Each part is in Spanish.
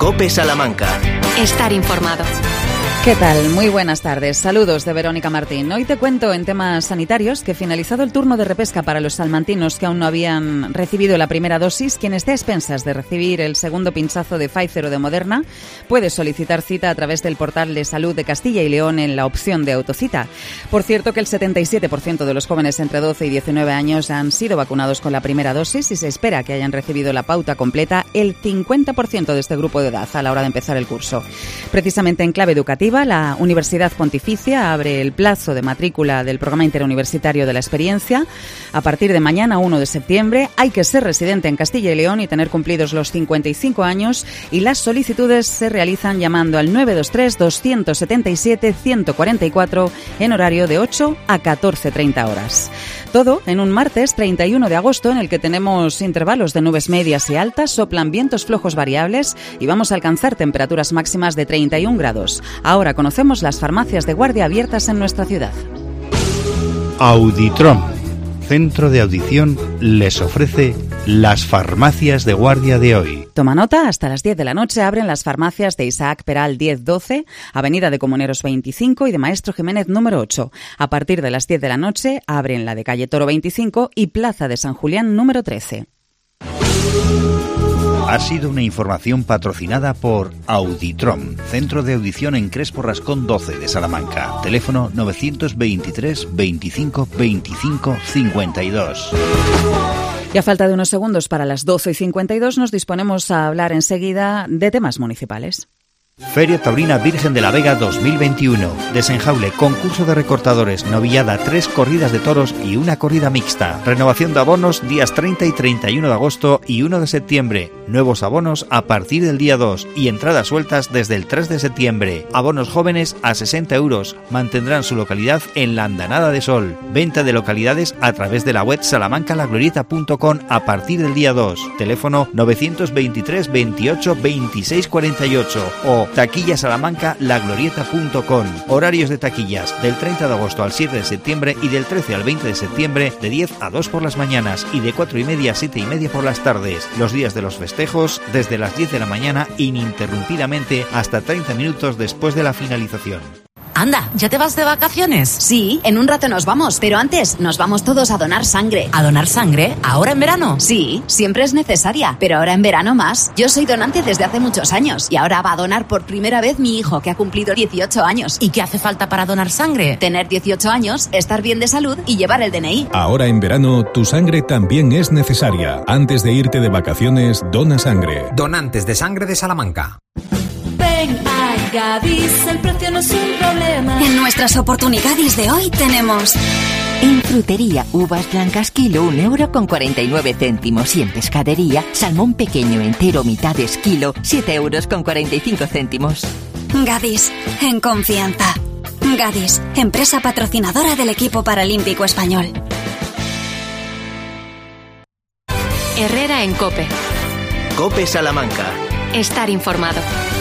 COPE Salamanca. Estar informado. ¿Qué tal? Muy buenas tardes. Saludos de Verónica Martín. Hoy te cuento en temas sanitarios que finalizado el turno de repesca para los salmantinos que aún no habían recibido la primera dosis, quien esté a expensas de recibir el segundo pinchazo de Pfizer o de Moderna puede solicitar cita a través del portal de salud de Castilla y León en la opción de autocita. Por cierto que el 77% de los jóvenes entre 12 y 19 años han sido vacunados con la primera dosis y se espera que hayan recibido la pauta completa el 50% de este grupo de edad a la hora de empezar el curso. Precisamente en clave educativa, la Universidad Pontificia abre el plazo de matrícula del Programa Interuniversitario de la Experiencia. A partir de mañana, 1 de septiembre, hay que ser residente en Castilla y León y tener cumplidos los 55 años y las solicitudes se realizan llamando al 923-277-144 en horario de 8 a 14:30 horas. Todo en un martes 31 de agosto en el que tenemos intervalos de nubes medias y altas, soplan vientos flojos variables y vamos a alcanzar temperaturas máximas de 31 grados. Ahora conocemos las farmacias de guardia abiertas en nuestra ciudad. Auditrom, centro de audición, les ofrece las farmacias de guardia de hoy. Toma nota, hasta las 10 de la noche abren las farmacias de Isaac Peral 1012, Avenida de Comuneros 25 y de Maestro Jiménez número 8. A partir de las 10 de la noche abren la de Calle Toro 25 y Plaza de San Julián número 13. Ha sido una información patrocinada por Auditrom, centro de audición en Crespo Rascón 12 de Salamanca. Teléfono 923 25 25 52. Y a falta de unos segundos para las 12:52 nos disponemos a hablar enseguida de temas municipales. Feria Taurina Virgen de la Vega 2021. Desenjaule, concurso de recortadores, novillada, 3 corridas de toros y una corrida mixta. Renovación de abonos días 30 y 31 de agosto y 1 de septiembre. Nuevos abonos a partir del día 2 y entradas sueltas desde el 3 de septiembre. Abonos jóvenes a 60 euros. Mantendrán su localidad en la Andanada de Sol. Venta de localidades a través de la web salamancalaglorieta.com a partir del día 2. Teléfono 923 28 26 48 o taquillasalamanca.laglorieta.com. Horarios de taquillas del 30 de agosto al 7 de septiembre y del 13 al 20 de septiembre de 10 a 2 por las mañanas y de 4:30 a 7:30 por las tardes. Los días de los festejos desde las 10 de la mañana ininterrumpidamente hasta 30 minutos después de la finalización. Anda, ¿ya te vas de vacaciones? Sí, en un rato nos vamos, pero antes nos vamos todos a donar sangre. ¿A donar sangre? ¿Ahora en verano? Sí, siempre es necesaria, pero ahora en verano más. Yo soy donante desde hace muchos años y ahora va a donar por primera vez mi hijo, que ha cumplido 18 años. ¿Y qué hace falta para donar sangre? Tener 18 años, estar bien de salud y llevar el DNI. Ahora en verano, tu sangre también es necesaria. Antes de irte de vacaciones, dona sangre. Donantes de Sangre de Salamanca. Ven a Gadis, el precio no es un problema. En nuestras oportunidades de hoy tenemos... En frutería, uvas blancas kilo 1,49 €. Y en pescadería, salmón pequeño entero mitades kilo 7,45 €. Gadis, en confianza. Gadis, empresa patrocinadora del equipo paralímpico español. Herrera en COPE. COPE Salamanca. Estar informado.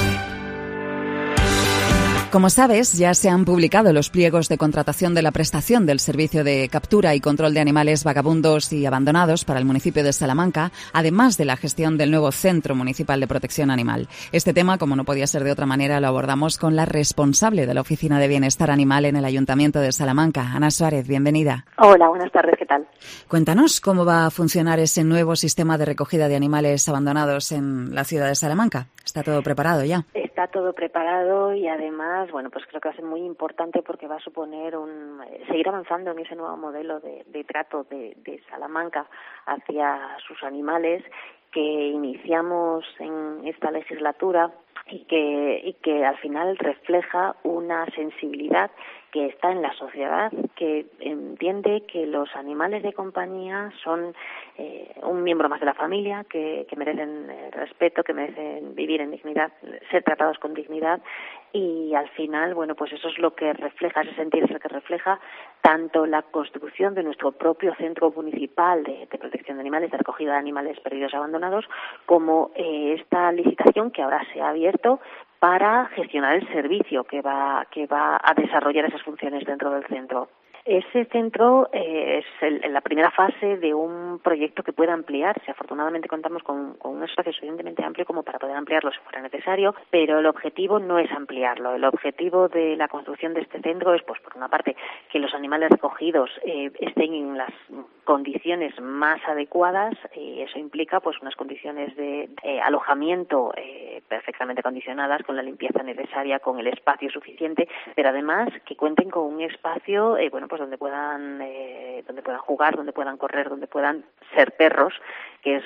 Como sabes, ya se han publicado los pliegos de contratación de la prestación del servicio de captura y control de animales vagabundos y abandonados para el municipio de Salamanca, además de la gestión del nuevo Centro Municipal de Protección Animal. Este tema, como no podía ser de otra manera, lo abordamos con la responsable de la Oficina de Bienestar Animal en el Ayuntamiento de Salamanca, Ana Suárez. Bienvenida. Hola, buenas tardes, ¿qué tal? Cuéntanos cómo va a funcionar ese nuevo sistema de recogida de animales abandonados en la ciudad de Salamanca. ¿Está todo preparado ya? Está todo preparado y además, bueno, pues creo que va a ser muy importante porque va a suponer seguir avanzando en ese nuevo modelo de trato de Salamanca hacia sus animales que iniciamos en esta legislatura y que al final refleja una sensibilidad que está en la sociedad, que entiende que los animales de compañía son un miembro más de la familia, que merecen respeto, que merecen vivir en dignidad, ser tratados con dignidad, y al final, bueno, pues eso es lo que refleja, ese sentir es lo que refleja tanto la construcción de nuestro propio centro municipal de protección de animales, de recogida de animales perdidos y abandonados, como esta licitación que ahora se ha abierto para gestionar el servicio que va a desarrollar esas funciones dentro del centro. Ese centro es la primera fase de un proyecto que pueda ampliarse. Afortunadamente contamos con un espacio suficientemente amplio como para poder ampliarlo si fuera necesario, pero el objetivo no es ampliarlo. El objetivo de la construcción de este centro es, pues, por una parte, que los animales recogidos estén en las condiciones más adecuadas. Eso implica, pues, unas condiciones de alojamiento perfectamente condicionadas, con la limpieza necesaria, con el espacio suficiente, pero además que cuenten con un espacio, pues donde puedan jugar, donde puedan correr, donde puedan ser perros, que es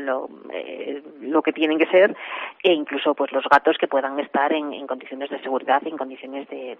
lo que tienen que ser, e incluso pues los gatos que puedan estar en condiciones de seguridad, en condiciones de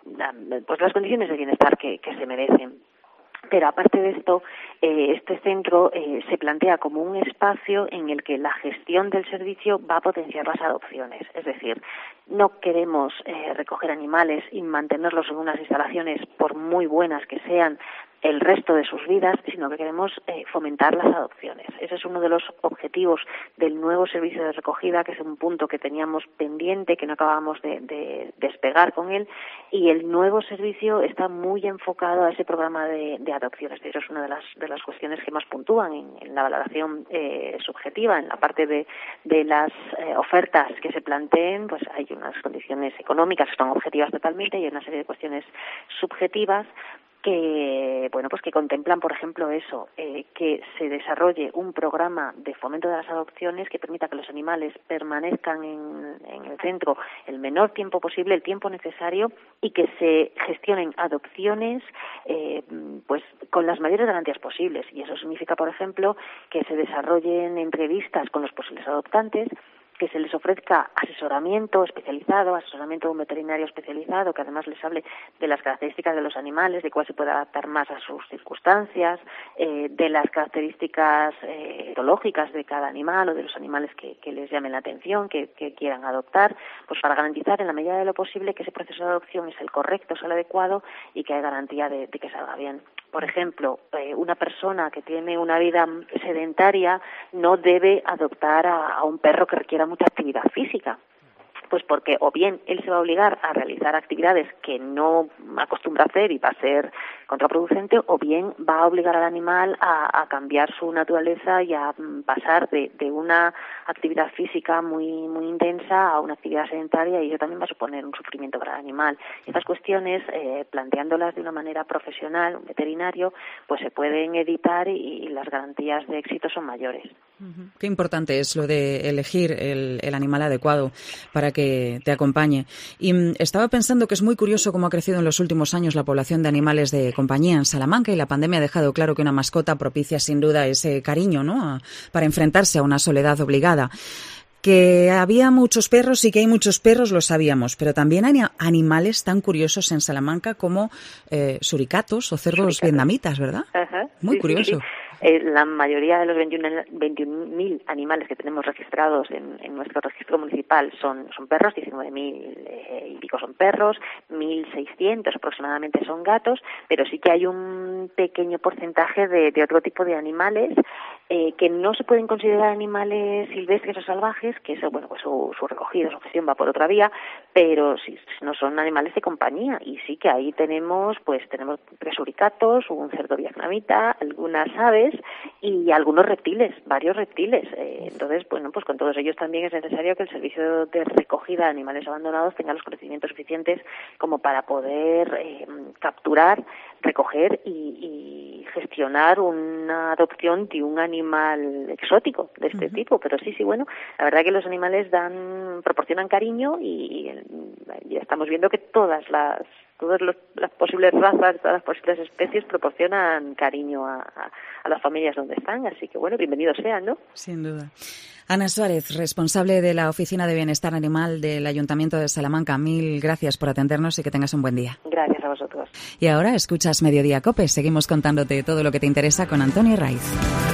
las condiciones de bienestar que se merecen. Pero aparte de esto, este centro se plantea como un espacio en el que la gestión del servicio va a potenciar las adopciones. Es decir, no queremos recoger animales y mantenerlos en unas instalaciones, por muy buenas que sean, el resto de sus vidas, sino que queremos fomentar las adopciones. Ese es uno de los objetivos del nuevo servicio de recogida, que es un punto que teníamos pendiente, que no acabábamos de despegar con él, y el nuevo servicio está muy enfocado a ese programa de adopciones. Eso es una de las cuestiones que más puntúan en la valoración subjetiva. En la parte de las ofertas que se planteen, pues hay unas condiciones económicas que son objetivas totalmente, y hay una serie de cuestiones subjetivas que contemplan, por ejemplo, eso, que se desarrolle un programa de fomento de las adopciones que permita que los animales permanezcan en el centro el menor tiempo posible, el tiempo necesario, y que se gestionen adopciones pues con las mayores garantías posibles. Y eso significa, por ejemplo, que se desarrollen entrevistas con los posibles adoptantes, que se les ofrezca asesoramiento especializado, asesoramiento de un veterinario especializado, que además les hable de las características de los animales, de cuál se puede adaptar más a sus circunstancias, de las características etológicas de cada animal o de los animales que les llamen la atención, que quieran adoptar, pues para garantizar en la medida de lo posible que ese proceso de adopción es el correcto, es el adecuado y que hay garantía de que salga bien. Por ejemplo, una persona que tiene una vida sedentaria no debe adoptar a un perro que requiera mucha actividad física, pues porque o bien él se va a obligar a realizar actividades que no acostumbra a hacer y va a ser contraproducente, o bien va a obligar al animal a cambiar su naturaleza y a pasar de una actividad física muy muy intensa a una actividad sedentaria, y eso también va a suponer un sufrimiento para el animal. Estas cuestiones, planteándolas de una manera profesional, un veterinario, pues se pueden evitar y las garantías de éxito son mayores. Qué importante es lo de elegir el animal adecuado para que te acompañe. Y estaba pensando que es muy curioso cómo ha crecido en los últimos años la población de animales de compañía en Salamanca, y la pandemia ha dejado claro que una mascota propicia sin duda ese cariño, ¿no?, para enfrentarse a una soledad obligada. Que había muchos perros y que hay muchos perros lo sabíamos, pero también hay animales tan curiosos en Salamanca como suricatos o cerdos vietnamitas, ¿verdad? Ajá, muy curioso. Sí. La mayoría de los 21.000 animales que tenemos registrados en nuestro registro municipal son perros, 19.000 y pico son perros, 1.600 aproximadamente son gatos, pero sí que hay un pequeño porcentaje de otro tipo de animales que no se pueden considerar animales silvestres o salvajes, que eso, pues su recogida, su gestión va por otra vía, pero sí, no son animales de compañía, y sí que ahí tenemos 3 suricatos, un cerdo vietnamita, algunas aves y algunos reptiles, varios reptiles. Entonces, pues con todos ellos también es necesario que el servicio de recogida de animales abandonados tenga los conocimientos suficientes como para poder capturar, recoger y gestionar una adopción de un animal exótico de este tipo. Pero sí, la verdad que los animales proporcionan cariño y ya estamos viendo que todas las posibles razas, todas las posibles especies proporcionan cariño a las familias donde están, así que bienvenidos sean, ¿no? Sin duda. Ana Suárez, responsable de la Oficina de Bienestar Animal del Ayuntamiento de Salamanca, mil gracias por atendernos y que tengas un buen día. Gracias a vosotros. Y ahora escuchas Mediodía COPE, seguimos contándote todo lo que te interesa con Antonio Raiz.